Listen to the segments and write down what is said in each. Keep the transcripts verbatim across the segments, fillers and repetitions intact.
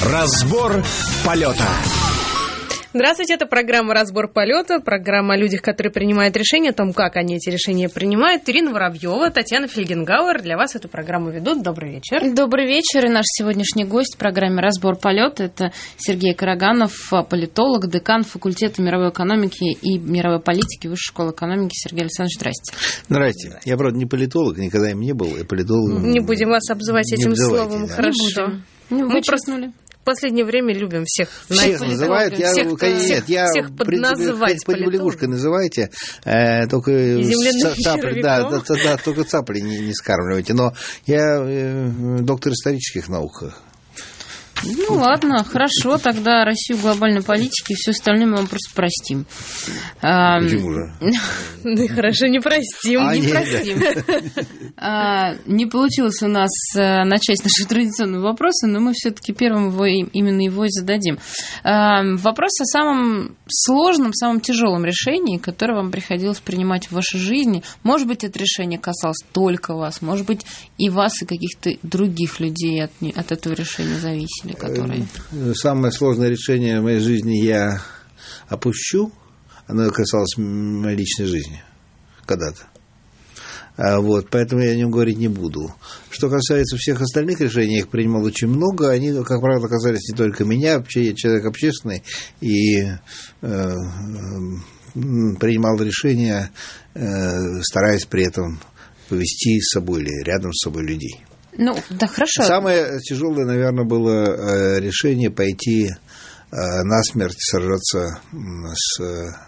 Разбор полета. Здравствуйте, это программа «Разбор полета», программа о людях, которые принимают решения, о том, как они эти решения принимают. Ирина Воробьева, Татьяна Фельгенгауэр для вас эту программу ведут. Добрый вечер. Добрый вечер, и наш сегодняшний гость в программе «Разбор полета» — это Сергей Караганов, политолог, декан факультета мировой экономики и мировой политики Высшей школы экономики. Сергей Александрович, здрасте. Здрасте. Я, правда, не политолог, никогда им не был, и политолог... Не будем вас обзывать этим словом, да. Хорошо. Не Мы просто... В последнее время любим всех. Всех называют. Я, всех, конечно, нет, я, всех подназывать хоть лягушкой называйте, э, только цапли, да, да, да, только цапли не, не скармливайте. Но я э, доктор исторических наук. Ну ладно, хорошо, тогда Россию глобальной политики и все остальное мы вам просто простим. Почему же? Ну хорошо, не простим. Не простим. Не получилось у нас начать наши традиционные вопросы, но мы все-таки первым его, именно его и зададим. Вопрос о самом сложном, самом тяжелом решении, которое вам приходилось принимать в вашей жизни. Может быть, это решение касалось только вас, может быть, и вас, и каких-то других людей от, от этого решения зависели. Которые... Самое сложное решение в моей жизни я опущу. Оно касалось моей личной жизни когда-то. А вот, поэтому я о нем говорить не буду. Что касается всех остальных решений, я их принимал очень много. Они, как правило, касались не только меня. Вообще я человек общественный и э, э, принимал решения, э, стараясь при этом повести с собой или рядом с собой людей. Ну, да, хорошо. Самое тяжелое, наверное, было решение пойти насмерть, сражаться с,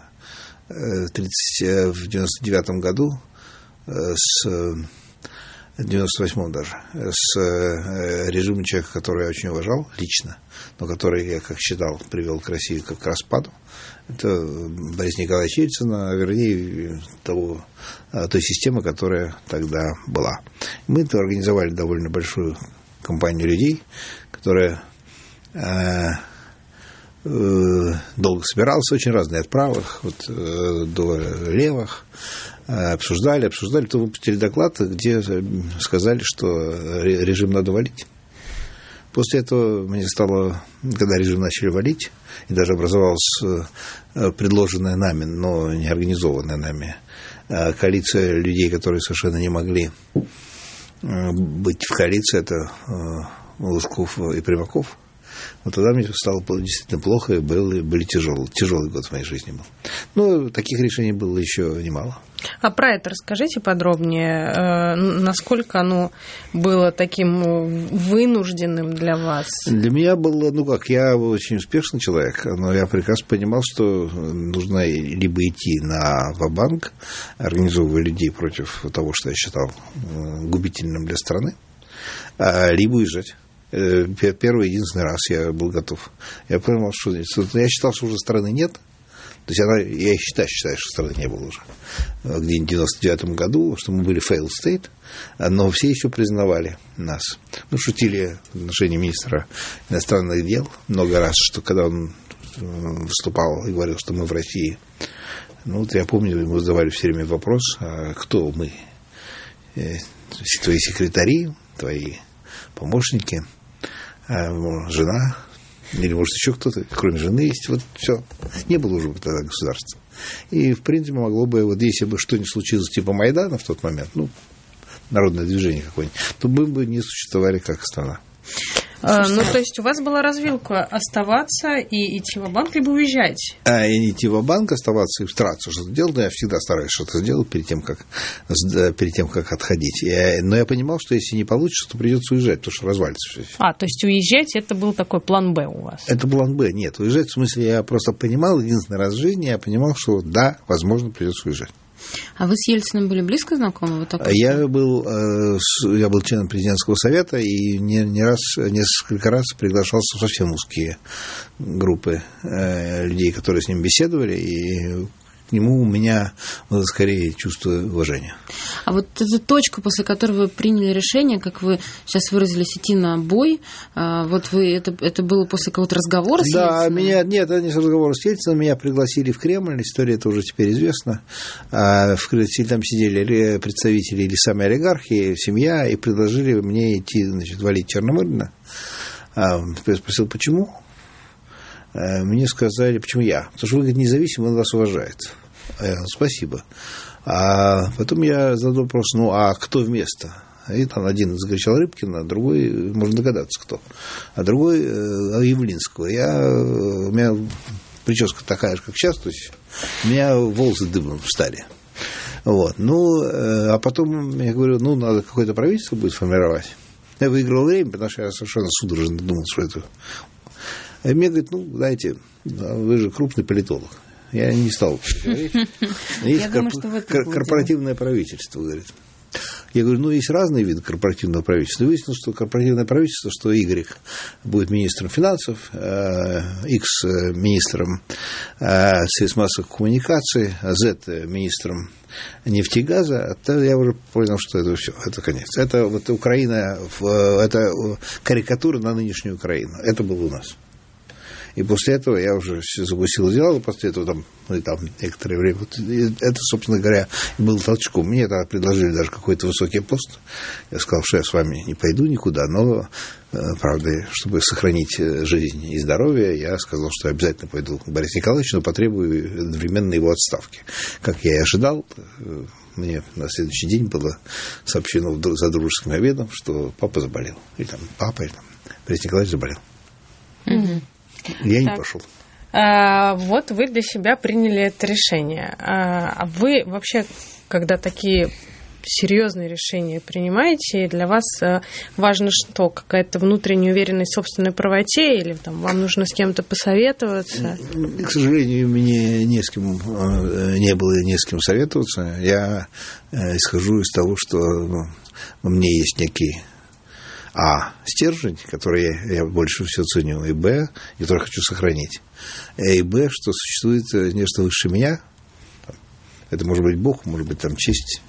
в девяносто девятом году, с девяносто восьмом даже, с режимом человека, который я очень уважал лично, но который, я как считал, привел к России как к распаду. Это Борис Николаевич Ельцин, а вернее того, той системы, которая тогда была. Мы -то организовали довольно большую компанию людей, которая э, э, долго собиралась, очень разные от правых вот, э, до левых, э, обсуждали, обсуждали, то выпустили доклад, где сказали, что режим надо валить. После этого мне стало, когда режим начали валить, и даже образовалась предложенная нами, но не организованная нами, коалиция людей, которые совершенно не могли быть в коалиции, это Лужков и Примаков. Вот тогда мне стало действительно плохо, и был, были тяжелый, тяжелый год в моей жизни был. Но таких решений было еще немало. А про это расскажите подробнее, насколько оно было таким вынужденным для вас? Для меня было, ну как, я очень успешный человек, но я прекрасно понимал, что нужно либо идти на ва-банк, организовывая людей против того, что я считал губительным для страны, либо уезжать. Первый единственный раз я был готов. Я понял, что я считал, что уже страны нет. То есть она, я считаю, считаю, что страны не было уже. Где-нибудь в девяносто девятом году, что мы были failed state, но все еще признавали нас. Ну, шутили в отношении министра иностранных дел много раз, что когда он выступал и говорил, что мы в России. Ну, вот я помню, ему задавали все время вопрос, а кто мы? Твои секретари, твои помощники, жена, или, может, еще кто-то, кроме жены есть. Вот все. Не было уже тогда государства. И, в принципе, могло бы, вот если бы что-нибудь случилось типа Майдана в тот момент, ну, народное движение какое-нибудь, то мы бы не существовали как страна. А, ну, то есть у вас была развилка оставаться и идти в банк, либо уезжать? А, и не идти в банк, оставаться и стараться что-то делать, но я всегда стараюсь что-то делать перед тем, как, перед тем, как отходить. Я, но я понимал, что если не получится, то придется уезжать, потому что развалится все. А, то есть уезжать, это был такой план «Б» у вас? Это план «Б», нет. Уезжать, в смысле, я просто понимал, единственный раз в жизни я понимал, что да, возможно, придется уезжать. А вы с Ельциным были близко знакомы? Вот я, был, я был членом президентского совета и не, не раз, несколько раз приглашался в совсем узкие группы людей, которые с ним беседовали, и к нему у меня было скорее чувство уважения. А вот эта точка, после которой вы приняли решение, как вы сейчас выразились, идти на бой, вот вы это, это было после какого-то разговора с да, Ельциным? Меня, нет, это не разговор с Ельциным, меня пригласили в Кремль, история это уже теперь известна. В Кремле там сидели представители или сами олигархи, семья, и предложили мне идти, значит, валить Черномырдина. Спросил, почему? Мне сказали, почему я? Потому что вы, говорит, независимый, он вас уважает. Я говорю, спасибо. А потом я задал вопрос, ну, а кто вместо? И там один закричал Рыбкина, другой, можно догадаться, кто. А другой Явлинского. Я, у меня прическа такая же, как сейчас, то есть у меня волосы дыбом встали. Вот. Ну, а потом я говорю, ну, надо какое-то правительство будет формировать. Я выиграл время, потому что я совершенно судорожно думал, что это... И мне говорит, ну, знаете, вы же крупный политолог. Я не стал говорить. Есть корпоративное правительство, говорит. Я говорю, ну, есть разные виды корпоративного правительства. И выяснилось, что корпоративное правительство, что Y будет министром финансов, X министром средств массовых коммуникаций, Z министром нефтегаза. Я уже понял, что это все, это конец. Это вот Украина, это карикатура на нынешнюю Украину. Это было у нас. И после этого я уже запустил дела, после этого там, ну, там некоторое время. Вот, это, собственно говоря, был толчком. Мне тогда предложили даже какой-то высокий пост. Я сказал, что я с вами не пойду никуда, но, правда, чтобы сохранить жизнь и здоровье, я сказал, что обязательно пойду к Борису Николаевичу, но потребую одновременно его отставки. Как я и ожидал, мне на следующий день было сообщено за дружеским обедом, что папа заболел. Или там папа, или там Борис Николаевич заболел. Угу. Я так. не пошел. А, вот вы для себя приняли это решение. А вы вообще, когда такие серьезные решения принимаете, для вас важно что? Какая-то внутренняя уверенность в собственной правоте, или там, вам нужно с кем-то посоветоваться? К сожалению, мне не с кем, не было не с кем советоваться. Я исхожу из того, что ну, у меня есть некий А. стержень, который я, я больше всего ценю, и Б. который хочу сохранить. И Б. что существует нечто выше меня. Это может быть Бог, может быть там честь.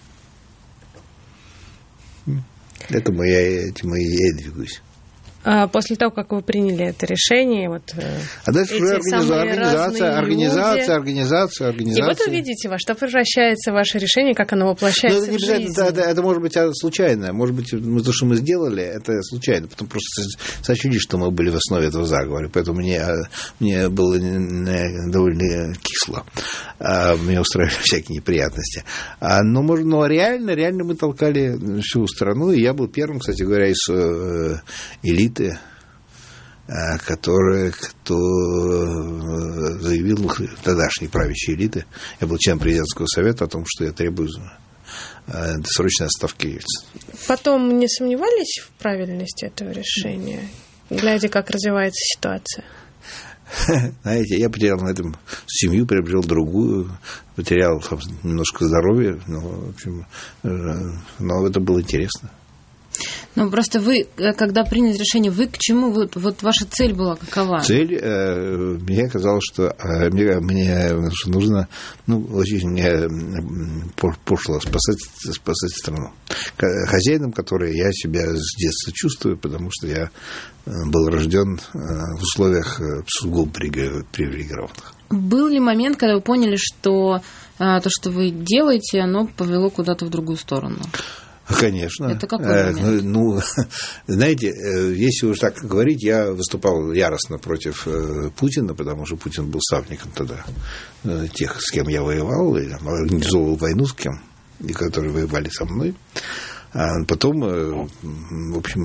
Это моя, этим я и двигаюсь. А после того, как вы приняли это решение, вот а дальше уже организация, организация, организация, организация. И вот вы видите, во что превращается ваше решение, как оно воплощается это в жизнь. Это, это, это может быть случайно, может быть, то, что мы сделали, это случайно, потом просто сочли, что мы были в основе этого заговора, поэтому мне, мне было довольно кисло, меня устраивали всякие неприятности. Но, может, но реально, реально мы толкали всю страну, и я был первым, кстати говоря, из элиты, которые, кто заявил, тогдашней правящей элиты, я был членом президентского совета, о том, что я требую досрочной отставки Ельцина. Потом не сомневались в правильности этого решения, глядя, как развивается ситуация? Знаете, я потерял на этом семью, приобрел другую, потерял немножко здоровья, но, в общем, но это было интересно. Ну, просто вы, когда приняли решение, вы к чему? Вот, вот ваша цель была какова? Цель, э, мне казалось, что э, мне, мне что нужно, ну, очень мне пошло спасать, спасать страну. Хозяином, который я себя с детства чувствую, потому что я был рожден в условиях сугубо привилегированных. Был ли момент, когда вы поняли, что то, что вы делаете, оно повело куда-то в другую сторону? Конечно. Это какой момент? Ну, знаете, если уж так говорить, я выступал яростно против Путина, потому что Путин был ставником тогда тех, с кем я воевал, и организовывал войну с кем, и которые воевали со мной. А потом, в общем,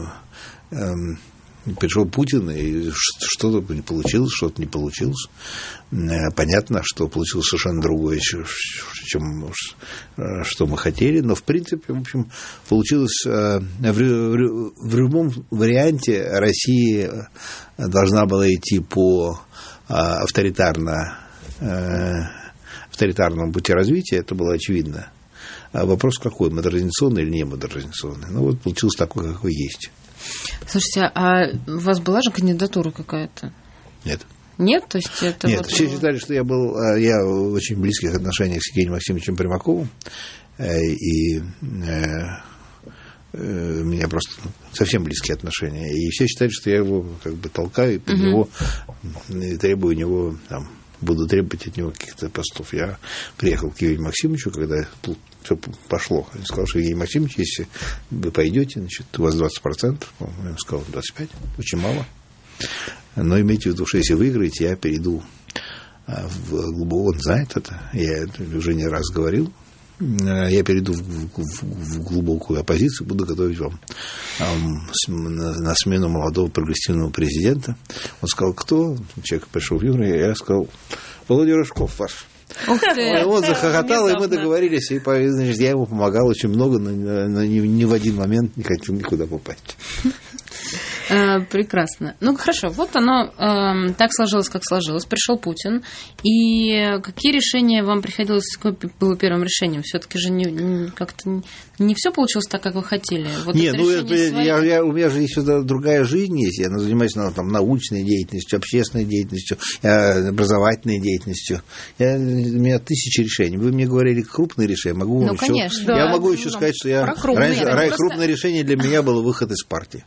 пришел Путин, и что-то не получилось, что-то не получилось. Понятно, что получилось совершенно другое, чем что мы хотели. Но, в принципе, в общем, получилось в любом варианте Россия должна была идти по авторитарно, авторитарному пути развития, это было очевидно. А вопрос какой, модернизационный или не модернизационный? Ну, вот получилось такой, какой есть. Слушайте, а у вас была же кандидатура какая-то? Нет. Нет? То есть это Нет, вот... все считали, что я был я в очень близких отношениях с Евгением Максимовичем Примаковым, и э, э, у меня просто совсем близкие отношения. И все считали, что я его как бы толкаю, и под угу. него и требую у него, там, буду требовать от него каких-то постов. Я приехал к Евгению Максимовичу, когда все пошло. Я сказал, что Евгений Максимович, если вы пойдете, значит, у вас двадцать процентов, я ему сказал, двадцать пять процентов, очень мало. Но имейте в виду, что если выиграете, я перейду в глубоко, он знает это, я это уже не раз говорил, я перейду в, в, в глубокую оппозицию, буду готовить вам на, на смену молодого прогрессивного президента. Он сказал, кто? Человек пришел в Юрий, я сказал, Володя Рожков ваш. Он захохотал, и мы договорились, и значит, я ему помогал очень много, но, но ни, ни в один момент не хочу никуда попасть. Прекрасно. Ну, хорошо, вот оно э, так сложилось, как сложилось. Пришел Путин. И какие решения вам приходилось, какое было первым решением? Все-таки же не, не, как-то не все получилось так, как вы хотели. Вот Нет, ну, это, я, я, у меня же еще другая жизнь есть. Я занимаюсь там, научной деятельностью, общественной деятельностью, образовательной деятельностью. Я, у меня тысячи решений. Вы мне говорили крупные решения. Могу ну, вам конечно. Еще, Да, я могу еще сказать, что я раньше, раньше, крупное решение для меня было выход из партии.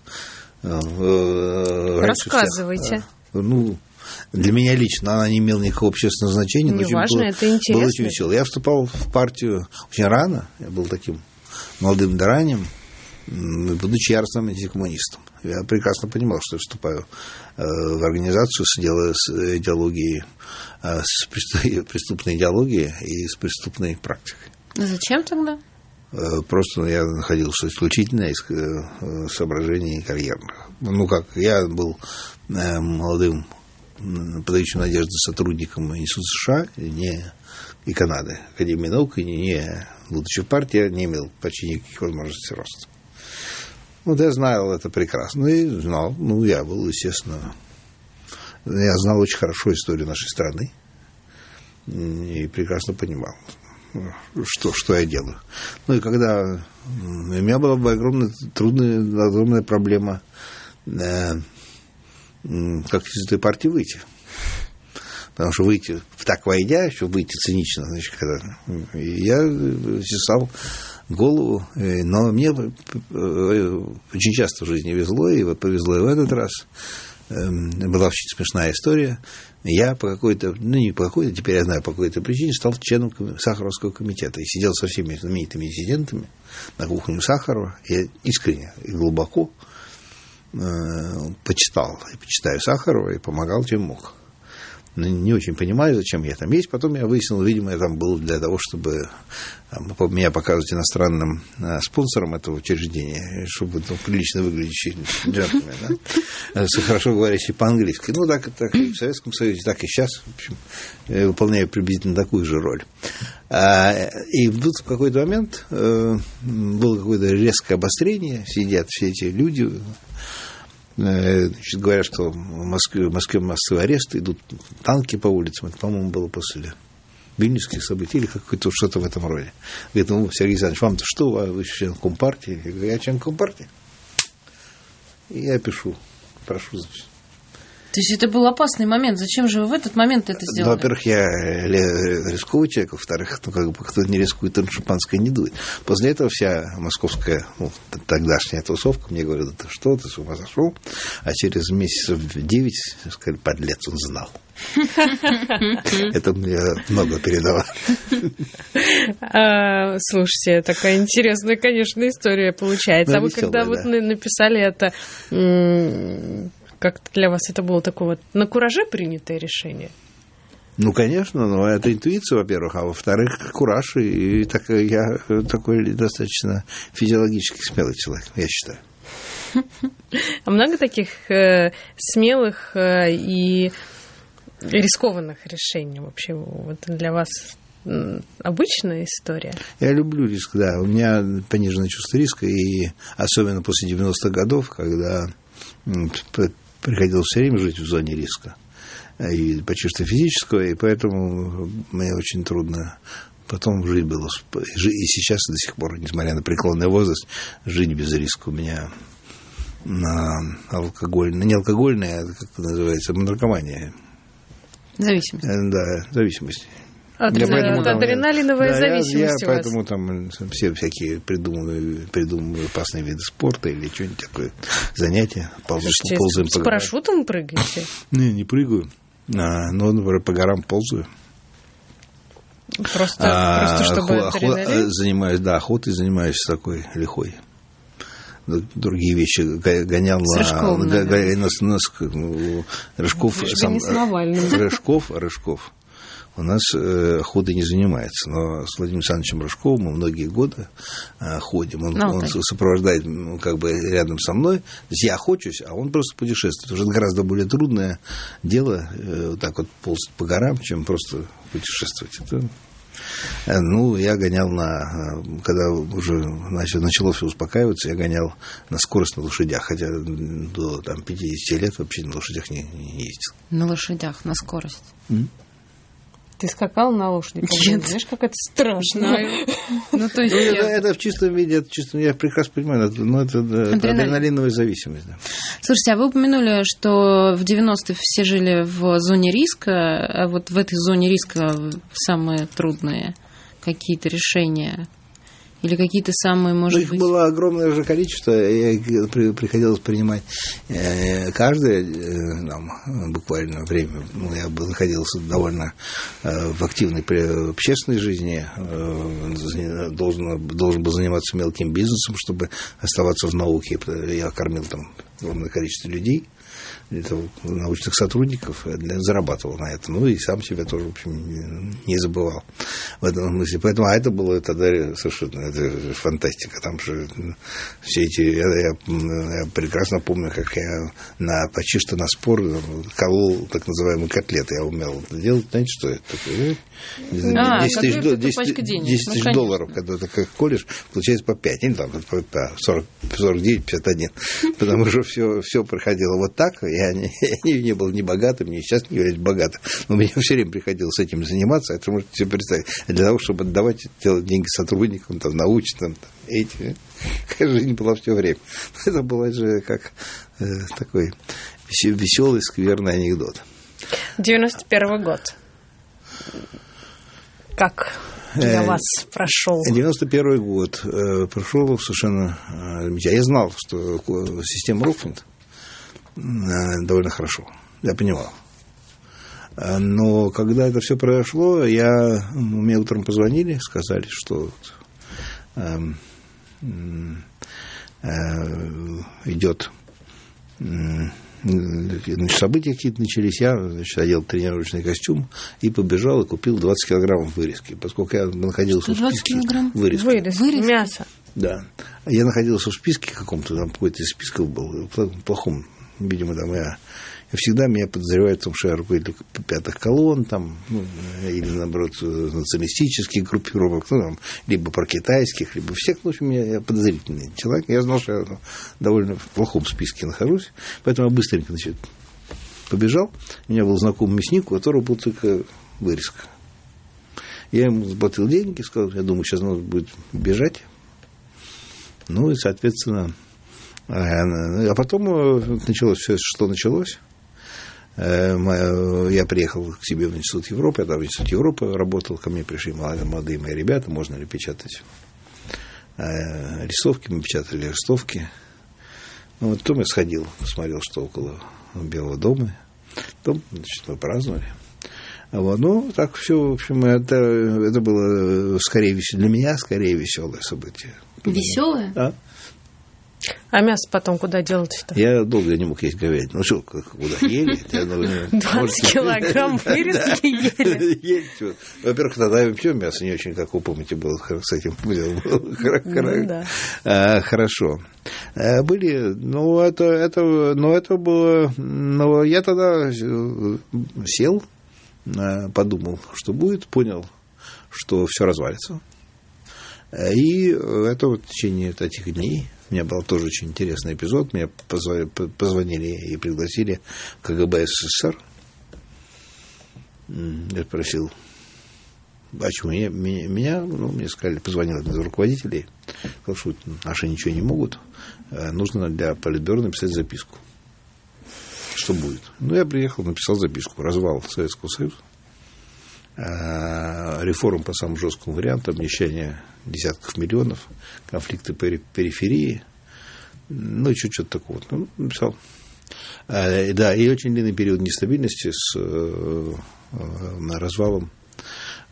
Рассказывайте. Вся, ну, для меня лично она не имела никакого общественного значения, но очень важно, было, это интересно. Было очень весело. Я вступал в партию очень рано, я был таким молодым даранем, будучи яростным антикоммунистом. Я прекрасно понимал, что я вступаю в организацию с, с идеологией, с преступной идеологией и с преступной практикой. А зачем тогда? Просто я находился исключительно из соображений карьерных. Ну, как, я был молодым, подающим надежды сотрудником Института США не, и Канады, Академии наук, и не, не, будучи в партии, я не имел почти никаких возможностей роста. Вот я знал это прекрасно, и знал, ну, я был, естественно, я знал очень хорошо историю нашей страны, и прекрасно понимал, Что, что я делаю. Ну и когда у меня была бы огромная, трудная, огромная проблема, э, как из этой партии выйти. Потому что выйти, так войдя, еще выйти цинично, значит, когда... И я чесал голову, но мне очень часто в жизни везло, и вот повезло и в этот раз. Была очень смешная история. Я по какой-то, ну не по какой-то, теперь я знаю, по какой-то причине стал членом Сахаровского комитета и сидел со всеми знаменитыми диссидентами на кухне Сахарова. Я искренне и глубоко э, почитал и почитаю Сахарова и помогал, чем мог. Но не очень понимаю, зачем я там есть. Потом я выяснил, видимо, я там был для того, чтобы там, меня показывать иностранным а, спонсором этого учреждения, чтобы ну, прилично выглядящий джентльмен, да? Хорошо говорящий по-английски. Ну, так, так и в Советском Союзе, так и сейчас. В общем, я выполняю приблизительно такую же роль. А, и вдруг в какой-то момент э, было какое-то резкое обострение. Сидят все эти люди... Значит, говорят, что в Москве, в Москве массовые аресты, идут танки по улицам. Это, по-моему, было после вильнюсских событий или какое-то что-то в этом роде. Говорит, ну, Сергей Александрович, вам-то что, вы член Компартии? Я говорю, я член Компартии. И я пишу, прошу, значит. То есть это был опасный момент. Зачем же вы в этот момент это сделали? Ну, во-первых, я рисковый человек, во-вторых, ну, как бы, кто не рискует, он шампанское не дует. После этого вся московская, ну, тогдашняя тусовка мне говорила, да ты что, ты с ума сошел? А через месяцев девять сказали, подлец, он знал. Это мне много передавало. Слушайте, такая интересная, конечно, история получается. А вы когда вот написали это... Как для вас это было такое вот на кураже принятое решение? Ну, конечно, но это интуиция, во-первых, а во-вторых, кураж, и так, я такой достаточно физиологически смелый человек, я считаю. А много таких э, смелых э, и рискованных решений вообще вот для вас обычная история? Я люблю риск, да. У меня пониженное чувство риска, и особенно после девяностых годов, когда приходилось все время жить в зоне риска, и почти что физического, и поэтому мне очень трудно потом жить было. И сейчас до сих пор, несмотря на преклонный возраст, жить без риска. У меня на алкогольная, не алкогольная, а как это называется, наркомания. Зависимость. Да, зависимость. От, от там, адреналиновая да, зависимость я, я поэтому там все всякие придумываю, придумываю опасные виды спорта или что-нибудь такое, занятия, ползаем, ползаем по горам. С парашютом прыгаете? Не, не прыгаю, а, но, например, по горам ползаю. Просто, а, просто чтобы охо- охо- занимаюсь, да, охотой занимаюсь такой лихой. Другие вещи гонял с Рыжковым, на, на, на, на, на Рыжков, сам, Рыжков, Рыжков. У нас э, охотой не занимается, но с Владимиром Александровичем Рыжковым мы многие годы э, ходим. Он, он сопровождает, ну, как бы рядом со мной. То есть я охочусь, а он просто путешествует. Уже гораздо более трудное дело э, вот так вот ползать по горам, чем просто путешествовать. Это, э, ну, я гонял на... Когда уже начало, начало все успокаиваться, я гонял на скорость на лошадях. Хотя до там, пятидесяти лет вообще на лошадях не, не ездил. На лошадях, на скорость? Mm? Ты скакал на лошади? Нет. Знаешь, как это страшно. Ну, то есть... Это в чистом виде, это чистом, я прекрасно понимаю, но это адреналиновая зависимость. Слушайте, а вы упомянули, что в девяностые все жили в зоне риска, а вот в этой зоне риска самые трудные какие-то решения? Или какие-то самые, может их быть... Их было огромное же количество, и приходилось принимать каждое там, буквально время. Ну, я был, находился довольно в активной общественной жизни, должен, должен был заниматься мелким бизнесом, чтобы оставаться в науке. Я кормил там огромное количество людей, научных сотрудников, зарабатывал на это. Ну и сам себя тоже, в общем, не забывал в этом смысле. Поэтому, а это было тогда совершенно это фантастика. Там же все эти... Я, я, я прекрасно помню, как я на, почти что на спор колол так называемые котлеты. Я умел это делать. Знаете, что это такое? А, десять тысяч долларов, когда ты как колешь, получается по пять, или там по сорок, сорок девять, пятьдесят один. Потому что все, все проходило вот так. Я не, я не был ни богатым, ни сейчас не являюсь богатым. Но мне все время приходилось этим заниматься. Это можете себе представить. Для того, чтобы отдавать делать деньги сотрудникам, там, научным, там, эти. Какая жизнь была все время. Это было же как э, такой веселый, скверный анекдот. девяносто первый год. Как для вас прошел? девяносто первый год э, прошел совершенно замечательно. Я знал, что система рухнет довольно хорошо. Я понимал. Но когда это все произошло, я, мне утром позвонили, сказали, что э, э, идет э, значит, события какие-то начались. Я, значит, одел тренировочный костюм и побежал и купил двадцать килограммов вырезки. Поскольку я находился в списке вырезки. Вырезки. Вырезки. Мясо. Да. Я находился в списке каком-то, там какой-то из списков был, в плохом. Видимо, там я, я всегда меня подозревают в том, что я руководитель пятых колонн, там, ну, или, наоборот, националистических группировок, ну, там, либо прокитайских, либо всех. В общем, я, я подозрительный человек. Я знал, что я ну, довольно в плохом списке нахожусь, поэтому я быстренько, значит, побежал. У меня был знакомый мясник, у которого был только вырезка. Я ему заплатил деньги, сказал, я думаю, сейчас надо будет бежать. Ну, и, соответственно... А потом началось все, что началось. Я приехал к себе в Институт Европы, я там в Институте Европы работал, ко мне пришли молодые мои ребята, можно ли печатать листовки, мы печатали листовки. Ну, вот потом я сходил, посмотрел, что около Белого дома, потом, значит, мы праздновали. Вот. Ну, так все, в общем, это, это было скорее для меня скорее веселое событие. Веселое? Да. А мясо потом куда делать-то? Я долго не мог есть говядину. Ну что, куда ели? двадцать килограмм вырезки ели? Во-первых, тогда вообще мясо не очень, как вы помните, было с этим делом. Хорошо. Были, ну, это, это, но это было, но я тогда сел, подумал, что будет, понял, что все развалится. И это вот в течение этих дней у меня был тоже очень интересный эпизод. Меня позвонили и пригласили в КГБ СССР. Я спросил, а чего меня, меня ну, мне сказали, позвонил один из руководителей, сказал, что наши ничего не могут, нужно для Политбюро написать записку. Что будет? Ну, я приехал, написал записку. Развал Советского Союза. Реформ по самому жесткому варианту, обнищание десятков миллионов, конфликты периферии, ну, и что-то такого. Ну, написал. Да, и очень длинный период нестабильности с развалом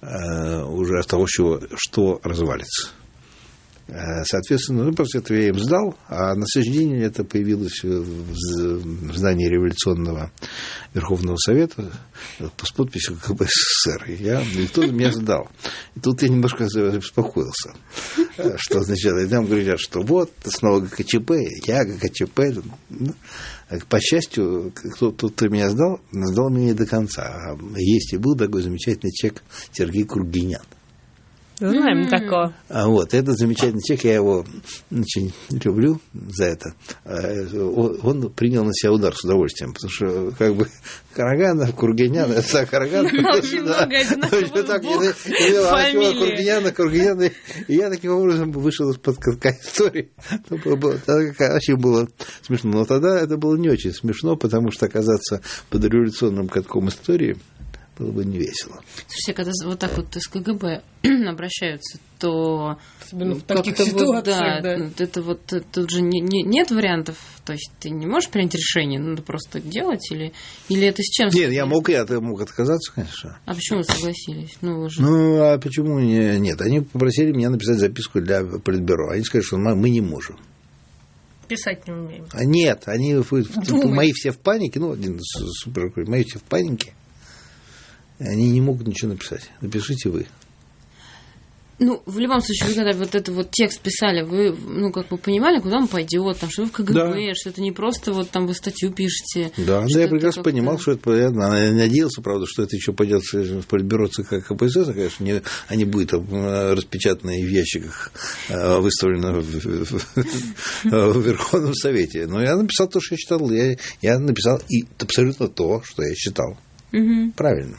уже от того, что, что развалится. Соответственно, ну, после этого я им сдал, а на следующий день это появилось в здании революционного Верховного Совета с подписью ка бэ эс эс эс эр. И я, и кто меня сдал. И тут я немножко успокоился. Что означает? И там говорят, что вот, снова гэ ка че пэ, я гэ ка че пэ. По счастью, кто-то, кто меня сдал, сдал меня не до конца. Есть и был такой замечательный человек Сергей Кургинян. Знаем mm-hmm. такого. А вот, этот замечательный человек, я его очень люблю за это. Он принял на себя удар с удовольствием, потому что, как бы, Караганов, Кургинян, это Караганов. Очень много одинаковых Кургиняна, Кургиняна. И я таким образом вышел из-под катка истории. Очень было смешно. Но тогда это было не очень смешно, потому что оказаться под революционным катком истории было бы не весело. Слушайте, когда вот так вот из ка гэ бэ обращаются, то особенно в таких вот, ситуациях, да, да. Это вот тут же не, не, нет вариантов, то есть ты не можешь принять решение, надо просто делать, или, или это с чем? Нет, я мог, я мог отказаться, конечно. А почему вы согласились? Ну, вы же... ну а почему не, нет? Они попросили меня написать записку для политбюро. Они сказали, что мы не можем. Писать не умеем. А нет, они мои все в панике, ну, один супер, мои все в панике. Они не могут ничего написать. Напишите вы. Ну, в любом случае, вы когда вот этот вот текст писали, вы, ну, как бы понимали, куда он пойдет, там, что вы в ка гэ бэ, да. Что это не просто вот там вы статью пишете. Да, да, я прекрасно понимал, что это, я надеялся, правда, что это еще пойдет в политбюро ЦК ка пэ эс эс, конечно, не, а не будет распечатано и в ящиках выставлено в, в, в Верховном Совете. Но я написал то, что я считал, я, я написал и абсолютно то, что я считал. Угу. Правильно.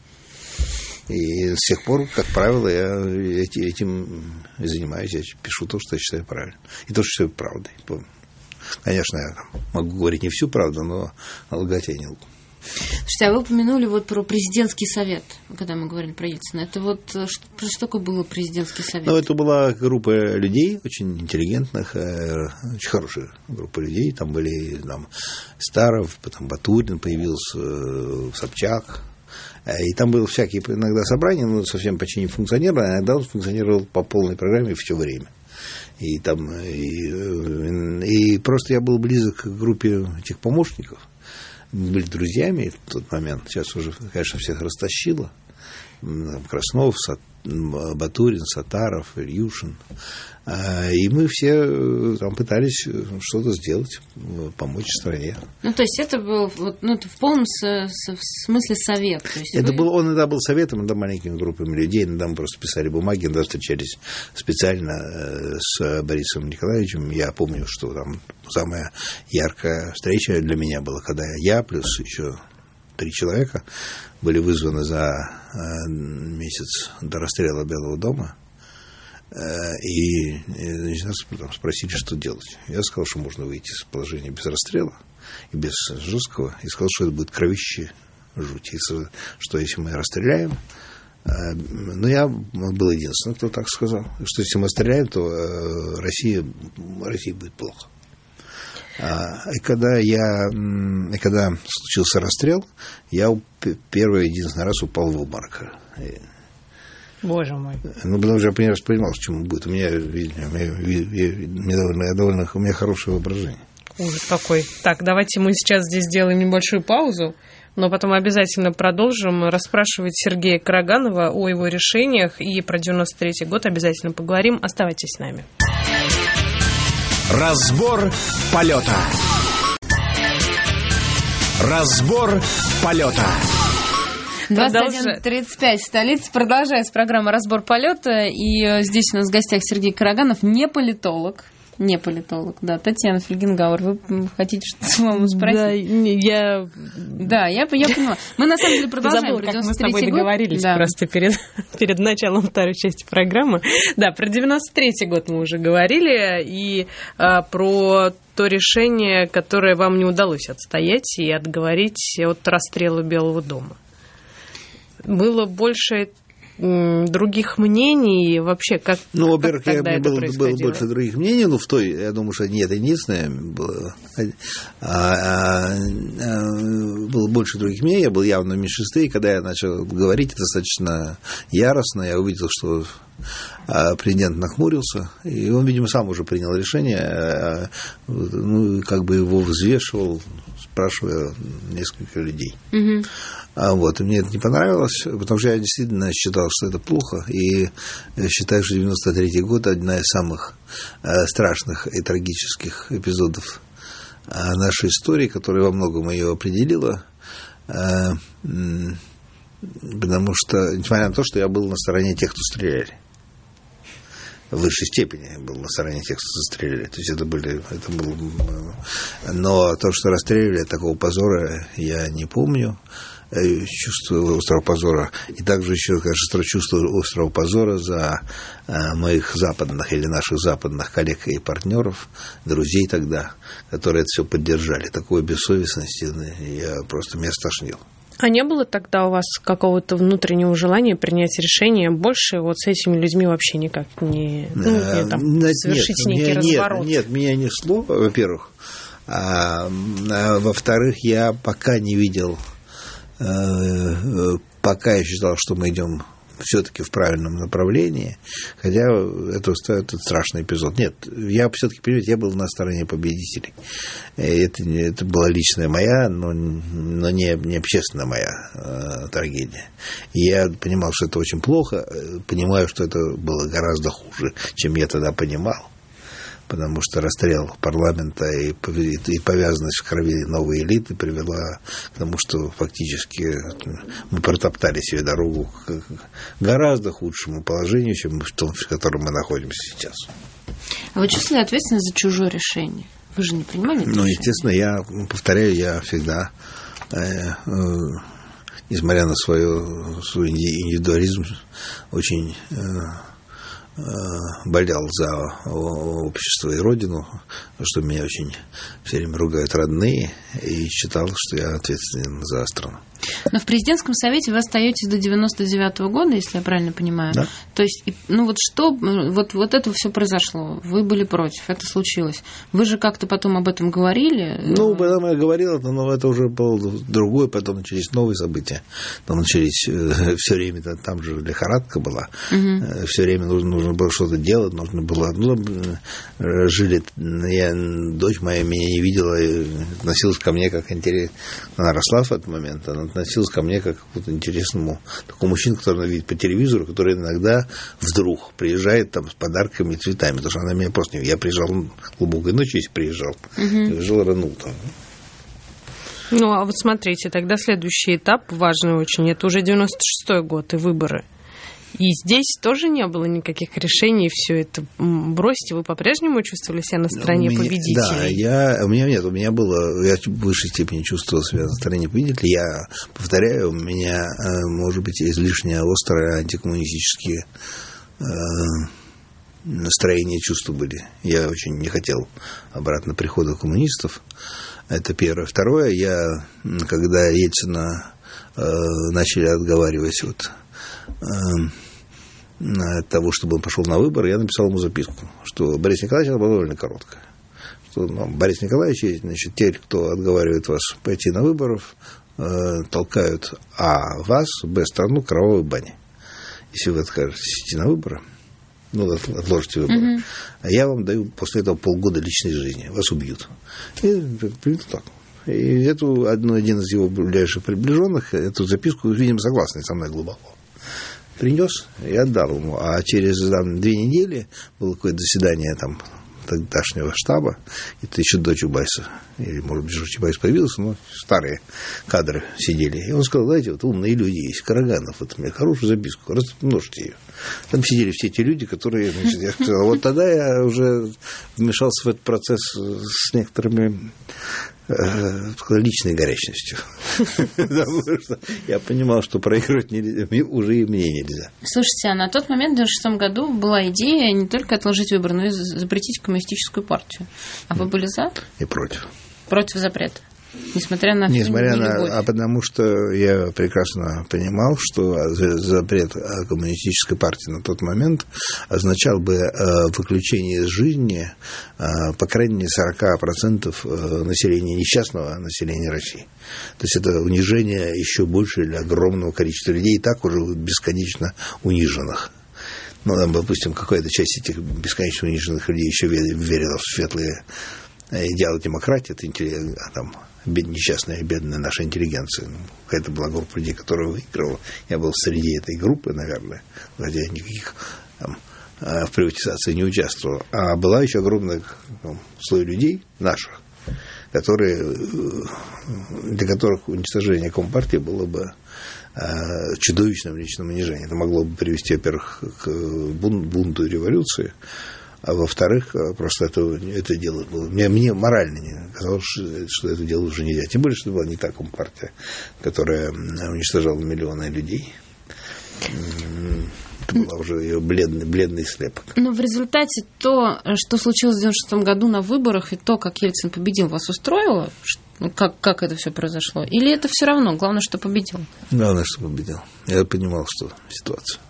И с тех пор, как правило, я этим занимаюсь, я пишу то, что я считаю правильным. И то, что считаю правдой. Конечно, я могу говорить не всю правду, но лгать я не лгу. Слушайте, а вы упомянули вот про президентский совет, когда мы говорили про Ельцина. Это вот что, что такое было президентский совет? Ну, это была группа людей, очень интеллигентных, очень хорошая группа людей. Там были там, Старов, потом Батурин появился, Собчак. И там было всякие иногда собрания, но совсем почти не функционировало, а иногда он функционировал по полной программе все время. И, там, и, и просто я был близок к группе этих помощников. Мы были друзьями в тот момент. Сейчас уже, конечно, всех растащило. Краснов, Батурин, Сатаров, Ильюшин. И мы все там пытались что-то сделать, помочь стране. Ну, то есть это был вот, ну, в полном смысле совет. То есть это вы... был, он иногда был советом, иногда маленькими группами людей, иногда мы просто писали бумаги, иногда встречались специально с Борисом Николаевичем. Я помню, что там самая яркая встреча для меня была, когда я плюс еще три человека были вызваны за месяц до расстрела Белого дома. И, и нас спросили, что делать. Я сказал, что можно выйти из положения без расстрела и без жесткого. И сказал, что это будет кровище жуть. И что если мы расстреляем... Ну, я был единственным, кто так сказал. Что если мы стреляем, то Россия, России будет плохо. И когда, я, и когда случился расстрел, я первый единственный раз упал в обморок. Боже мой. Ну, потому что я не раз понимал, к чему будет. У меня, видите, у меня, у меня, довольно, довольно, у меня хорошее воображение. Ужас какой. Так, давайте мы сейчас здесь сделаем небольшую паузу, но потом обязательно продолжим расспрашивать Сергея Караганова о его решениях, и про девяносто третий год обязательно поговорим. Оставайтесь с нами. Разбор полета. Разбор полета. двадцать один тридцать пять, столица. Продолжается программа «Разбор полета». И здесь у нас в гостях Сергей Караганов, не политолог. Не политолог, да. Татьяна Фельгенгауэр, вы хотите что-то вам спросить? Да, я... Да, я, я поняла. Мы на самом деле продолжаем. Забыла, как мы с тобой договорились да. просто перед, перед началом второй части программы. Да, про девяносто третий год мы уже говорили, и а, про то решение, которое вам не удалось отстоять и отговорить от расстрела Белого дома. Было больше других мнений вообще, как, ну, во-первых, как тогда я, это было, происходило? Было больше других мнений, но в той, я думаю, что не это единственное было. А, а, а, было больше других мнений, я был явно в меньшинстве, и когда я начал говорить достаточно яростно, я увидел, что президент нахмурился, и он, видимо, сам уже принял решение, ну, как бы его взвешивал, спрашивая несколько людей. Mm-hmm. А вот, и мне это не понравилось, потому что я действительно считал, что это плохо, и считаю, что девяносто третий год – одна из самых страшных и трагических эпизодов нашей истории, которая во многом ее определила, потому что, несмотря на то, что я был на стороне тех, кто стреляли, в высшей степени был на стороне тех, кто застреляли. То есть это были... Это было, но то, что расстреливали, такого позора я не помню. Чувство острого позора. И также еще, конечно, чувство острого позора за моих западных или наших западных коллег и партнеров, друзей тогда, которые это все поддержали. Такой бессовестности я просто меня стошнил. А не было тогда у вас какого-то внутреннего желания принять решение больше вот с этими людьми вообще никак не, ну, не там, нет, совершить нет, некий меня, разворот? Нет, нет, меня несло, во-первых. А, а, во-вторых, я пока не видел, а, пока я считал, что мы идем все-таки в правильном направлении, хотя это, это страшный эпизод. Нет, я все-таки, понимаете, я был на стороне победителей. Это, это была личная моя, но, но не, не общественная моя э, трагедия. И я понимал, что это очень плохо, понимаю, что это было гораздо хуже, чем я тогда понимал. Потому что расстрел парламента и, и повязанность в крови новой элиты привела к тому, что фактически мы протоптали себе дорогу к гораздо худшему положению, чем в том, в котором мы находимся сейчас. А вы чувствовали ответственность за чужое решение? Вы же не принимали это Ну, решение? естественно, я, повторяю, я всегда, э, э, несмотря на свою, свой индивидуализм, очень... Э, болел за общество и родину, что меня очень все время ругают родные, и считал, что я ответственен за страну. Но в президентском совете вы остаетесь до девяносто девятого года, если я правильно понимаю. Да. То есть, ну вот что, вот, вот это все произошло, вы были против, это случилось. Вы же как-то потом об этом говорили? Ну, потом я говорил, но это уже было другое, потом начались новые события. Там начались э, все время, там же лихорадка была, угу. все время нужно, нужно было что-то делать, нужно было, ну, жили, я, дочь моя меня не видела, относилась ко мне как интерес, она росла в этот момент, она относилась ко мне как к какому-то интересному такому мужчине, который она видит по телевизору, который иногда вдруг приезжает там с подарками и цветами, потому что она меня просто не... Я приезжал глубокой ночью, если приезжал, угу. приезжал рано утром. Ну, а вот смотрите, тогда следующий этап важный очень, это уже девяносто шестой год и выборы. И здесь тоже не было никаких решений, все это бросьте. Вы по-прежнему чувствовали себя на стороне меня, победителей? Да, я, у меня нет, у меня было, я в высшей степени чувствовал себя на стороне победителей. Я повторяю, у меня, может быть, излишне острые антикоммунистические настроения, чувства были. Я очень не хотел обратно прихода коммунистов. Это первое. Второе, я, когда Ельцина начали отговаривать от от того, чтобы он пошел на выборы, я написал ему записку, что Борис Николаевич, это была довольно короткая, что ну, Борис Николаевич, значит, те, кто отговаривает вас пойти на выборы, э, толкают а. вас, б. страну к кровавой бане. Если вы откажетесь идти на выборы, ну, отложите выборы, mm-hmm. а я вам даю после этого полгода личной жизни, вас убьют. И так. И эту, одну, один из его ближайших приближенных, эту записку, видимо, согласный со мной глубоко, принес и отдал ему. А через там, две недели было какое-то заседание там тогдашнего штаба, это еще до Чубайса, или, может быть, Чубайс появился, но старые кадры сидели. И он сказал, знаете, вот умные люди есть, Караганов, вот мне хорошую записку, размножьте ее. Там сидели все эти люди, которые, значит, я сказал, вот тогда я уже вмешался в этот процесс с некоторыми личной горячностью. Потому что я понимал, что проигрывать уже и мне нельзя. Слушайте, а на тот момент, в девяносто шестом году, была идея не только отложить выборы, но и запретить коммунистическую партию. А вы были за? И против. Против запрета? Несмотря на всю Несмотря нелюбовь. на, а потому что я прекрасно понимал, что запрет коммунистической партии на тот момент означал бы выключение из жизни по крайней мере сорок процентов населения, несчастного населения России. То есть это унижение еще больше для огромного количества людей, и так уже бесконечно униженных. Ну, там, допустим, какая-то часть этих бесконечно униженных людей еще верила в светлые идеалы демократии, это там, несчастная и бедная наша интеллигенция. Какая-то была группа людей, которая выигрывала. Я был среди этой группы, наверное, хотя никаких там, в приватизации не участвовал. А была еще огромный там, слой людей наших, которые, для которых уничтожение Компартии было бы чудовищным личным унижением. Это могло бы привести, во-первых, к бунту и революции, а во-вторых, просто это, это дело было. Мне, мне морально не казалось, что это дело уже нельзя. Тем более, что это была не та Компартия, которая уничтожала миллионы людей. Это был уже ее бледный, бледный слепок. Но в результате то, что случилось в девяносто шестом году на выборах, и то, как Ельцин победил, вас устроило? Как, как это все произошло? Или это все равно? Главное, что победил? Главное, что победил. Я понимал, что ситуация.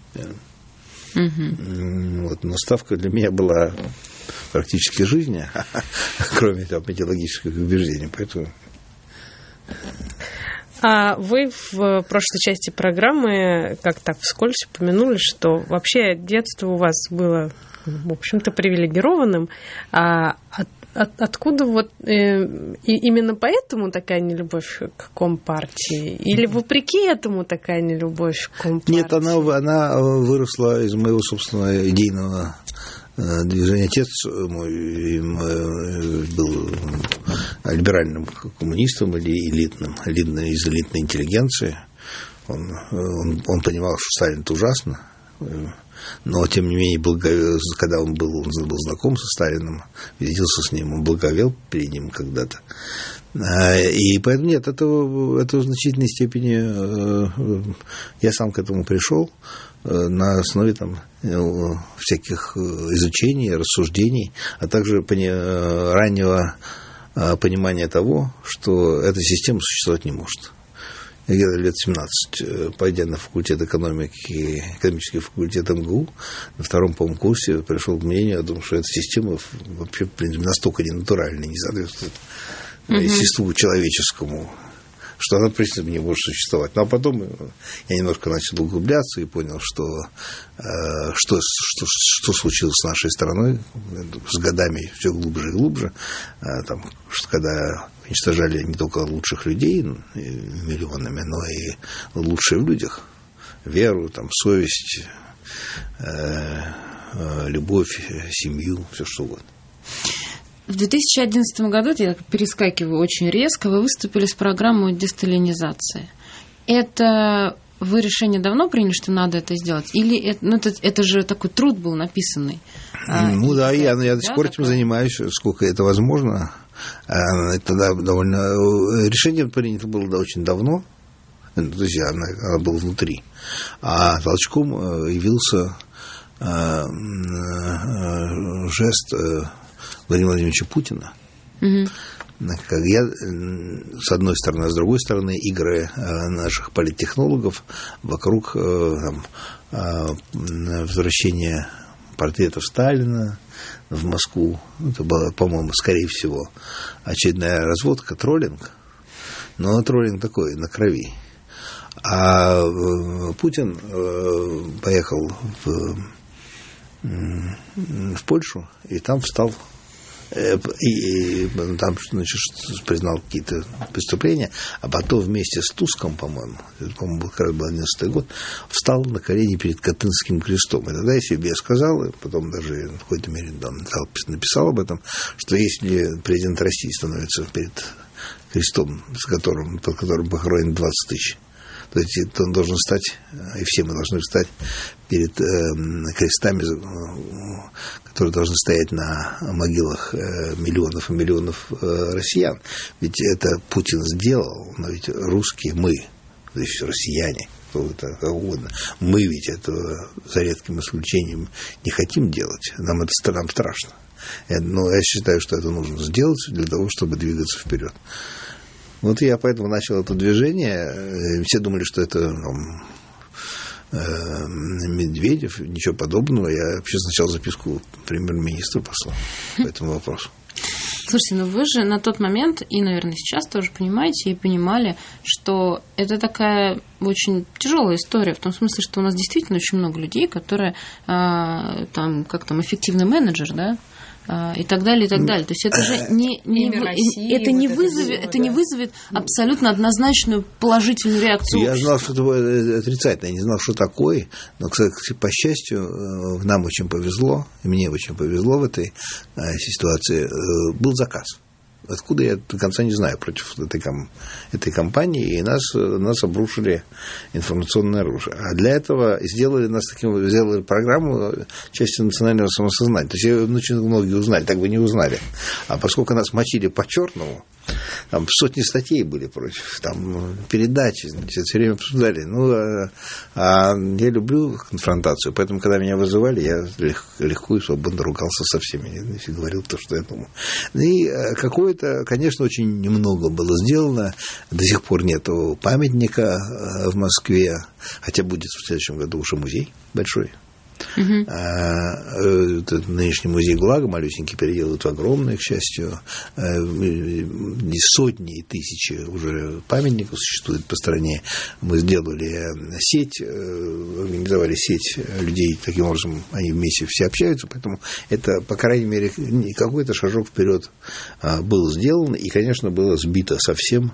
Угу. Вот, но ставка для меня была практически жизнь, кроме там, идеологических убеждений. Поэтому... А вы в прошлой части программы как так вскользь упомянули, что вообще детство у вас было, в общем-то, привилегированным. А от, от, откуда вот э, и именно поэтому такая нелюбовь к Компартии? Или вопреки этому такая нелюбовь к Компартии? Нет, она, она выросла из моего собственного идейного движение. Отец мой был либеральным коммунистом или элитным, элитной, из элитной интеллигенции. Он, он, он понимал, что Сталин это ужасно, но, тем не менее, благо... когда он был, он был знаком со Сталином, виделся с ним, он благовел перед ним когда-то. И поэтому нет, это, это в значительной степени я сам к этому пришел на основе там, всяких изучений, рассуждений, а также раннего понимания того, что эта система существовать не может. Я где-то лет семнадцать, пойдя на факультет экономики, экономический факультет эм гэ у, на втором, по-моему, курсе пришел к мнению о том, что эта система вообще, в принципе, настолько ненатуральная, не соответствует mm-hmm. естеству человеческому, что она, в принципе, не может существовать. Ну, а потом я немножко начал углубляться и понял, что, э, что, что, что случилось с нашей страной с годами все глубже и глубже. Э, там, что когда уничтожали не только лучших людей миллионами, но и лучшие в людях. Веру, там, совесть, э, э, любовь, семью, все что угодно. В две тысячи одиннадцатом году, я перескакиваю очень резко, вы выступили с программой десталинизации. Это вы решение давно приняли, что надо это сделать? Или это, ну, это, это же такой труд был написанный? Ну да, я, я до сих пор этим занимаюсь, сколько это возможно. Это довольно... Решение принято было очень давно, то есть оно, оно было внутри. А толчком явился жест Владимира Владимировича Путина. Угу. Как я, с одной стороны, а с другой стороны, игры наших политтехнологов вокруг там, возвращения портретов Сталина в Москву. Это было, по-моему, скорее всего, очередная разводка, троллинг. Но троллинг такой, на крови. А Путин поехал в, в Польшу и там встал и, и там, значит, признал какие-то преступления, а потом вместе с Туском, по-моему, это, по-моему, был как раз одиннадцатый год, встал на колени перед Катынским крестом. И тогда я себе сказал, и потом даже в какой-то мере да, написал об этом, что если президент России становится перед крестом, с которым, под которым похоронено двадцать тысяч, то есть он должен стать, и все мы должны встать перед э, крестами, э, которые должны стоять на могилах э, миллионов и миллионов э, россиян. Ведь это Путин сделал, но ведь русские, мы, то есть россияне, кто это, как угодно, мы ведь этого, за редким исключением, не хотим делать. Нам это нам страшно. Но я считаю, что это нужно сделать для того, чтобы двигаться вперед. Вот я поэтому начал это движение. Все думали, что это Медведев, ничего подобного. Я вообще сначала записку премьер-министру послал по этому вопросу. Слушайте, ну вы же на тот момент, и, наверное, сейчас тоже понимаете и понимали, что это такая очень тяжелая история, в том смысле, что у нас действительно очень много людей, которые а, там, как там, эффективный менеджер, да, и так далее, и так далее. То есть это же не, не, России, это, не вот вызовет, это, это да. не вызовет абсолютно однозначную положительную реакцию. Я знал, что это отрицательно, я не знал, что такое, но, кстати, по счастью, нам очень повезло, и мне очень повезло в этой ситуации, был заказ. Откуда, я до конца не знаю, против этой, этой компании, и нас, нас обрушили информационное оружие. А для этого сделали нас таким, сделали программу частью национального самосознания. То есть очень многие узнали, так бы не узнали. А поскольку нас мочили по-черному, там сотни статей были против, там передачи, значит, все время обсуждали. Ну, а, а я люблю конфронтацию, поэтому, когда меня вызывали, я легко и свободно ругался со всеми, и говорил то, что я думал. И какое-то, конечно, очень немного было сделано. До сих пор нет памятника в Москве, хотя будет в следующем году уже музей большой. Uh-huh. А, этот нынешний музей ГУЛАГа малюсенький переделают в огромный, к счастью. И сотни и тысячи уже памятников существует по стране. Мы сделали сеть, организовали сеть людей, таким образом они вместе все общаются, поэтому это, по крайней мере, какой-то шажок вперед был сделан, и, конечно, было сбито совсем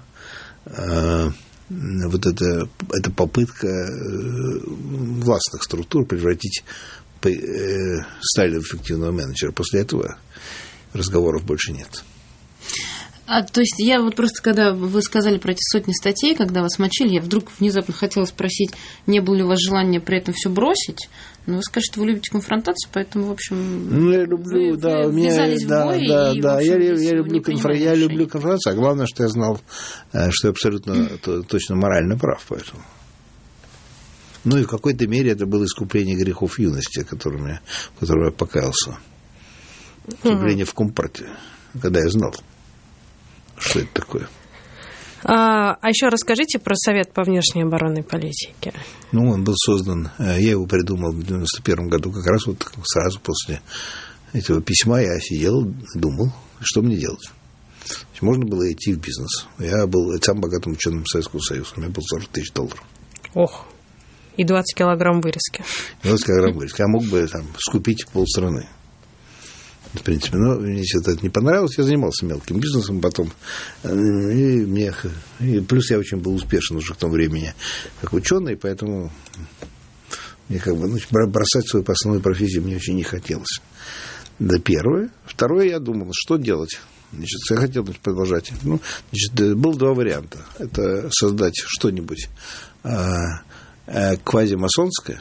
вот эта, эта попытка властных структур превратить Сталина в эффективного менеджера. После этого разговоров больше нет. А, то есть я вот просто, когда вы сказали про эти сотни статей, когда вас мочили, я вдруг внезапно хотела спросить, не было ли у вас желания при этом все бросить? Но вы скажете, что вы любите конфронтацию, поэтому, в общем, ну, я люблю, вы, да, вы ввязались меня, в бой, да, и, да, в общем, я, я, люблю конфр... я люблю конфронтацию, а главное, что я знал, что я абсолютно mm. точно морально прав, поэтому. Ну, и в какой-то мере это было искупление грехов юности, которыми, в котором я покаялся. Искупление mm. в Компартии, когда я знал, что это такое. А, а еще расскажите про Совет по внешней оборонной политике. Ну, он был создан, я его придумал в девяносто первом году, как раз вот сразу после этого письма я сидел, думал, что мне делать. Можно было идти в бизнес. Я был самым богатым ученым Советского Союза, у меня было сорок тысяч долларов. Ох, и двадцать килограмм вырезки. двадцать килограмм вырезки. Я мог бы там скупить полстраны. В принципе, но мне это не понравилось, я занимался мелким бизнесом потом, и мне, и плюс я очень был успешен уже в том времени как ученый, поэтому мне как бы, ну, бросать свою основную профессию мне очень не хотелось. Это первое. Второе, я думал, что делать. Значит, я хотел продолжать. Ну, значит, было два варианта. Это создать что-нибудь а, а, квазимасонское,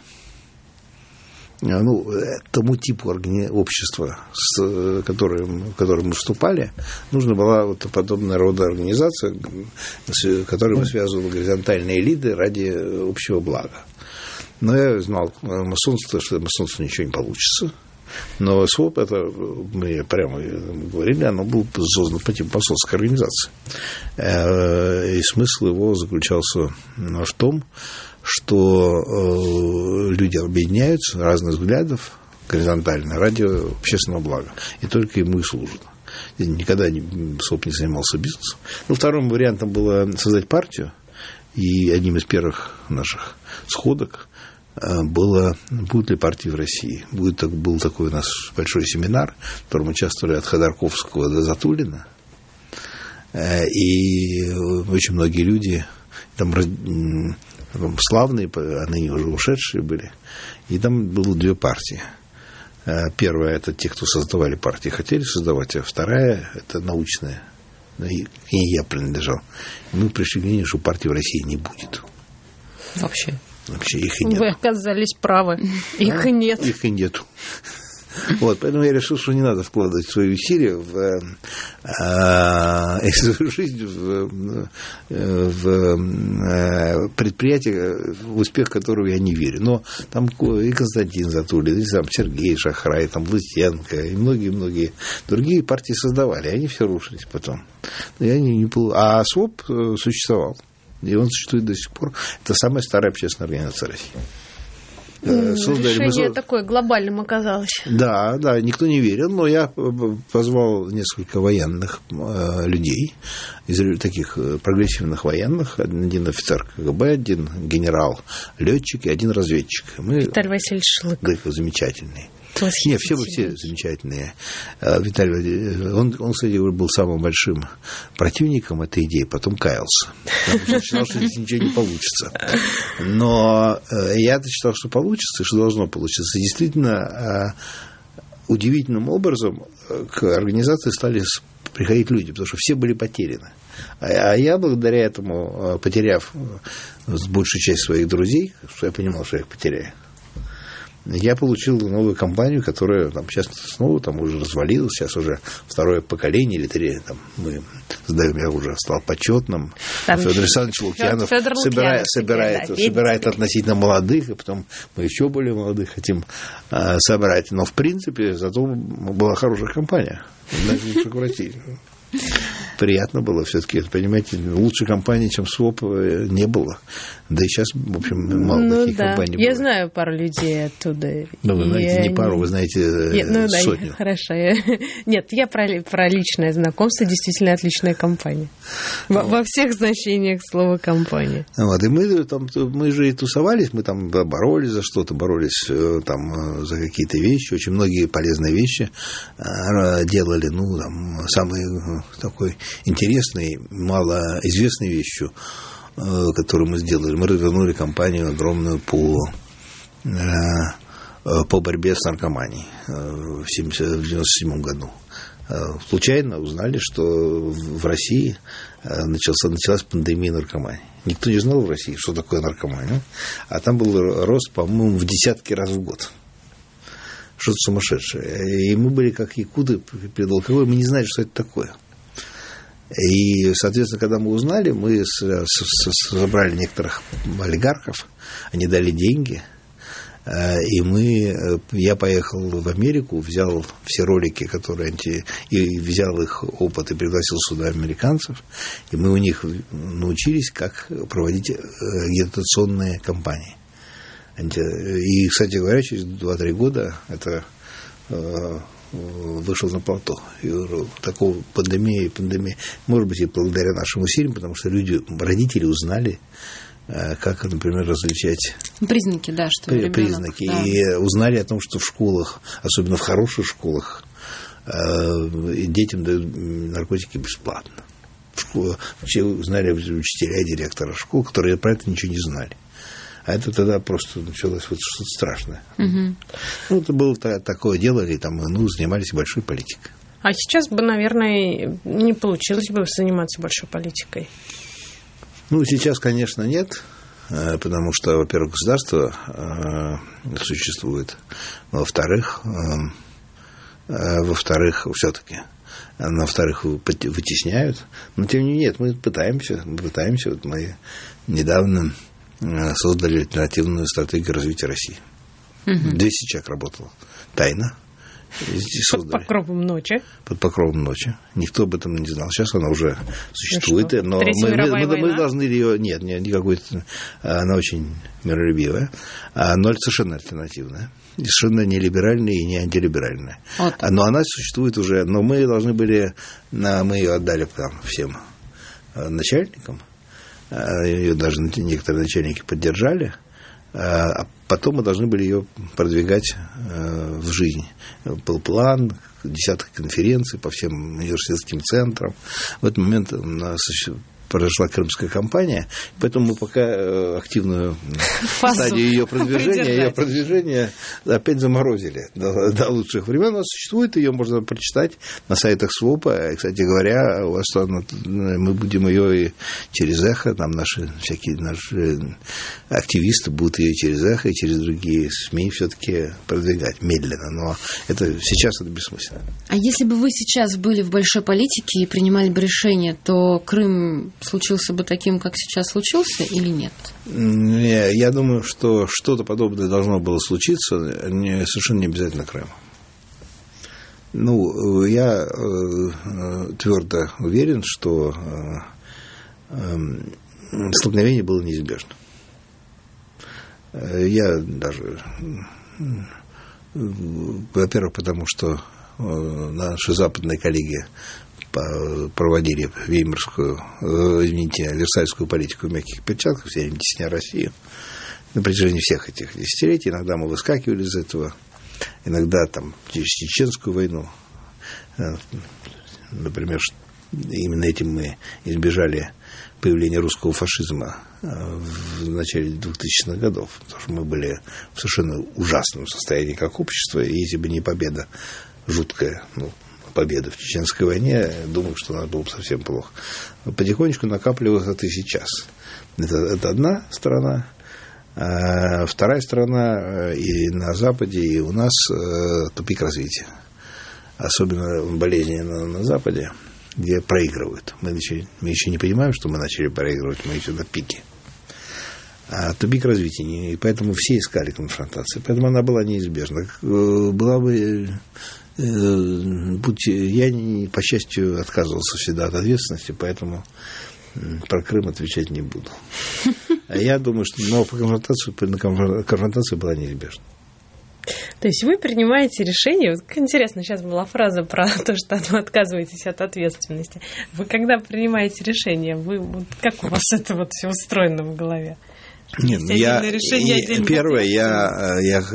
ну, тому типу общества, с которым, в которое мы вступали, нужна была вот подобная рода организация, с которой мы связывали горизонтальные элиты ради общего блага. Но я знал масонство, что масонство ничего не получится. Но СВОП, это мы прямо говорили, оно было создано по типу масонской организации. И смысл его заключался в том, что э, люди объединяются разных взглядов горизонтально ради общественного блага. И только ему и служат. Я никогда не, СОП не занимался бизнесом. Ну, вторым вариантом было создать партию. И одним из первых наших сходок э, было, будут ли партии в России. Будет, так, был такой у нас большой семинар, в котором участвовали от Ходорковского до Затулина. Э, и очень многие люди там славные, а ныне уже ушедшие были. И там было две партии. Первая – это те, кто создавали партии, хотели создавать, а вторая – это научная. И к ней я принадлежал. И мы пришли к мнению, что партии в России не будет. Вообще? Вообще их и нет. Вы оказались правы. Их а? и нет. Их и нету. Вот, поэтому я решил, что не надо вкладывать свои усилия в, э, свою жизнь в, в предприятие, в успех которого я не верю. Но там и Константин Затулин, и там Сергей Шахрай, там Лысенко, и многие-многие другие партии создавали, они все рушились потом. Я не, не, а СВОП существовал, и он существует до сих пор. Это самая старая общественная организация России. Создали, решение мы... такое глобальным оказалось. Да, да, никто не верил, но я позвал несколько военных э, людей, из таких прогрессивных военных, один офицер КГБ, один генерал-летчик и один разведчик. Мы... Виталий Васильевич Шлык. Да, замечательный. Нет, все вы все замечательные. Виталий, он, он, кстати, был самым большим противником этой идеи, потом каялся. Он считал, что здесь ничего не получится. Но я-то считал, что получится, и что должно получиться. Действительно, удивительным образом к организации стали приходить люди, потому что все были потеряны. А я, благодаря этому, потеряв большую часть своих друзей, что я понимал, что я их потеряю, я получил новую компанию, которая там, сейчас снова там, уже развалилась, сейчас уже второе поколение или три, там, мы сдаем, я уже стал почетным. Там Федор Александрович Лукьянов Федор собирает, Лукьянов собирает, да, собирает относительно молодых, и потом мы еще более молодых хотим а, собрать. Но, в принципе, зато была хорошая компания. Лучше в России. Приятно было все-таки, понимаете, лучшей компании, чем СВОП, не было. Да и сейчас, в общем, мало ну, таких да. компаний Я было. знаю пару людей оттуда. Ну, вы знаете, не пару, вы знаете я, ну, сотню. Да, хорошо. Нет, я про, про личное знакомство, действительно отличная компания. Во, во всех значениях слова компания. Вот, и мы, там, мы же и тусовались, мы там боролись за что-то, боролись там, за какие-то вещи, очень многие полезные вещи делали, ну, там, самые такой интересной, малоизвестной вещью, которую мы сделали. Мы развернули кампанию огромную по, по борьбе с наркоманией в девяносто седьмом году. Случайно узнали, что в России начался, началась пандемия наркомании. Никто не знал в России, что такое наркомания. А там был рост, по-моему, в десятки раз в год. Что-то сумасшедшее. И мы были как якуты перед алкоголем, мы не знали, что это такое. И, соответственно, когда мы узнали, мы собрали некоторых олигархов, они дали деньги, и мы, я поехал в Америку, взял все ролики, которые анти, и взял их опыт и пригласил сюда американцев, и мы у них научились, как проводить агитационные кампании. И, кстати говоря, через два-три года это вышел на плато. И такого пандемии, пандемии, может быть, и благодаря нашим усилиям, потому что люди, родители узнали, как, например, различать признаки, да, что ребенок, признаки, да. И узнали о том, что в школах, особенно в хороших школах, детям дают наркотики бесплатно. Все узнали учителя и директора школ, которые про это ничего не знали. А это тогда просто началось вот что-то страшное. Угу. Ну, это было такое дело, и там, ну, занимались большой политикой. А сейчас бы, наверное, не получилось бы заниматься большой политикой. Ну, сейчас, конечно, нет, потому что, во-первых, государство существует, во-вторых, во-вторых, все-таки, во-вторых, вытесняют. Но, тем не менее, нет, мы пытаемся, мы пытаемся, вот мы недавно создали альтернативную стратегию развития России. Угу. двести человек работало тайно. Под покровом ночи. Под покровом ночи. Никто об этом не знал. Сейчас она уже существует. Но мы, мы, мы, мы должны ее... Нет, нет, никакой... Она очень миролюбивая. Но совершенно альтернативная. Совершенно не либеральная и не антилиберальная. Вот. Но она существует уже. Но мы должны были... Мы ее отдали там, всем начальникам. Ее даже некоторые начальники поддержали, а потом мы должны были ее продвигать в жизнь. Был план, десяток конференций по всем университетским центрам. В этот момент произошла Крымская кампания, поэтому мы пока активную стадию ее продвижения, ее продвижения опять заморозили до, до лучших времен. Она существует, ее можно прочитать на сайтах СВОПа. И, кстати говоря, у вас там, мы будем ее и через Эхо, там наши всякие наши активисты будут ее через Эхо и через другие СМИ все-таки продвигать медленно, но это сейчас это бессмысленно. А если бы вы сейчас были в большой политике и принимали бы решение, то Крым случился бы таким, как сейчас случился, или нет? Я думаю, что что-то подобное должно было случиться, не, совершенно не обязательно Крым. Ну, я э, твердо уверен, что э, э, столкновение было неизбежно. Я даже, во-первых, потому что наши западные коллеги проводили веймарскую, извините, версальскую политику в мягких перчатках, все время тесня Россию на протяжении всех этих десятилетий. Иногда мы выскакивали из этого, иногда там через Чеченскую войну, например, именно этим мы избежали появления русского фашизма в начале двухтысячных годов, потому что мы были в совершенно ужасном состоянии как общество, и если бы не победа, жуткая, ну, победа в Чеченской войне, думаю, что нас было бы совсем плохо. Потихонечку накапливалось это и сейчас. Это, это одна сторона. А вторая сторона и на Западе, и у нас тупик развития. Особенно болезненно на Западе, где проигрывают. Мы, начали, мы еще не понимаем, что мы начали проигрывать, мы еще на пике. А тупик развития, и поэтому все искали конфронтации. Поэтому она была неизбежна. Была бы... Будь, я, по счастью, отказывался всегда от ответственности, поэтому про Крым отвечать не буду. А я думаю, что но по конфронтации, конфронтация была неизбежна. То есть вы принимаете решение, вот интересно, сейчас была фраза про то, что вы отказываетесь от ответственности. Вы когда принимаете решение, вы, вот, как у вас это вот все устроено в голове? Нет, я, решение, первое, я, я,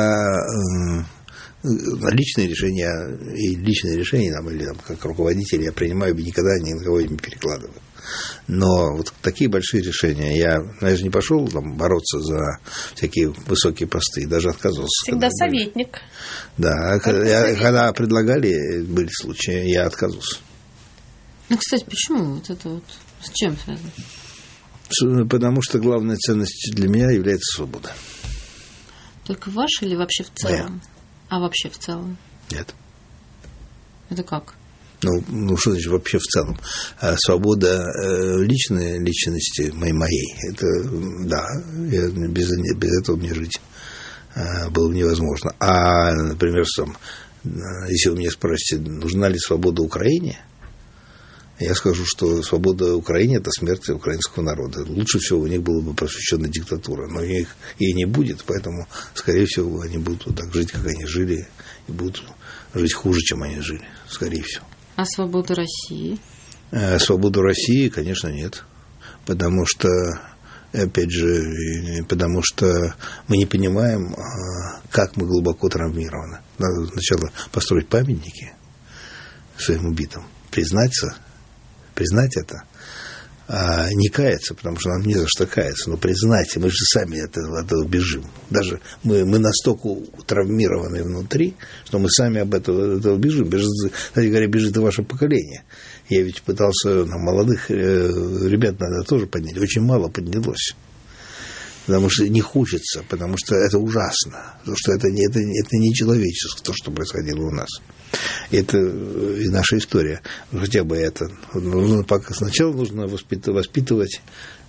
я личные решения и личные решения там, или там, как руководитель я принимаю, никогда ни на кого не перекладываю. Но вот такие большие решения я, я же не пошел там бороться за всякие высокие посты, даже отказывался. Всегда советник. Да, когда, я, когда предлагали, были случаи, я отказывался. Ну, кстати, почему вот это вот с чем связано? Потому что главная ценность для меня является свобода. Только ваша или вообще в целом? Моя. А вообще в целом? Нет. Это как? Ну, ну что значит вообще в целом? А свобода э, личной личности моей, моей, это, да, я, без, без этого мне жить э, было невозможно. А, например, сам, если вы меня спросите, нужна ли свобода Украине, я скажу, что свобода Украине – это смерть украинского народа. Лучше всего у них была бы просвещенная диктатура, но их ей не будет, поэтому, скорее всего, они будут вот так жить, как они жили, и будут жить хуже, чем они жили, скорее всего. А свобода России? Свободу России, конечно, нет, потому что, опять же, потому что мы не понимаем, как мы глубоко травмированы. Надо сначала построить памятники своим убитым, признаться, признать это, а не каяться, потому что нам не за что каяться, но признать, мы же сами от этого, от этого бежим. Даже мы, мы настолько травмированы внутри, что мы сами об этого, от этого бежим. Бежит, кстати говоря, бежит и ваше поколение. Я ведь пытался, ну, молодых ребят надо тоже поднять, очень мало поднялось. Потому что не хочется, потому что это ужасно, потому что это, это, это не человеческое, то, что происходило у нас. Это и наша история. Хотя бы это. Нужно пока сначала нужно воспитывать, воспитывать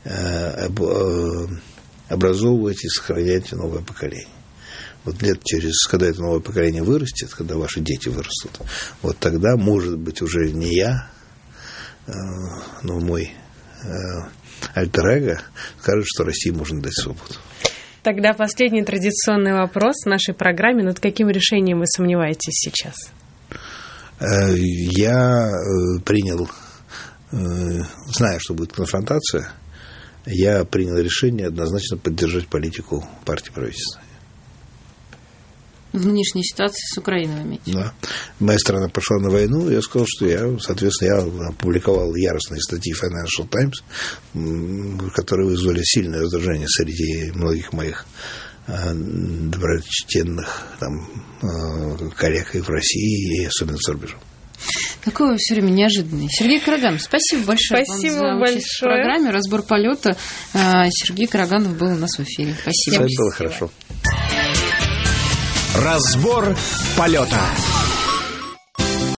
образовывать и сохранять новое поколение. Вот лет через, когда это новое поколение вырастет, когда ваши дети вырастут, вот тогда, может быть, уже не я, но мой альтер-эго скажет, что России можно дать свободу. Тогда последний традиционный вопрос в нашей программе. Над каким решением вы сомневаетесь сейчас? Я принял, зная, что будет конфронтация, я принял решение однозначно поддержать политику партии правительства. В нынешней ситуации с Украиной, вы имеете? Да. Моя страна пошла на войну, я сказал, что я, соответственно, я опубликовал яростные статьи Financial Times, которые вызвали сильное раздражение среди многих моих доброчтенных там, коллег и в России, и особенно за рубежом. Какой вы все время неожиданный. Сергей Караганов, спасибо большое спасибо вам за большое. участие в программе «Разбор полета». Сергей Караганов был у нас в эфире. Спасибо. Все было хорошо. Разбор полета.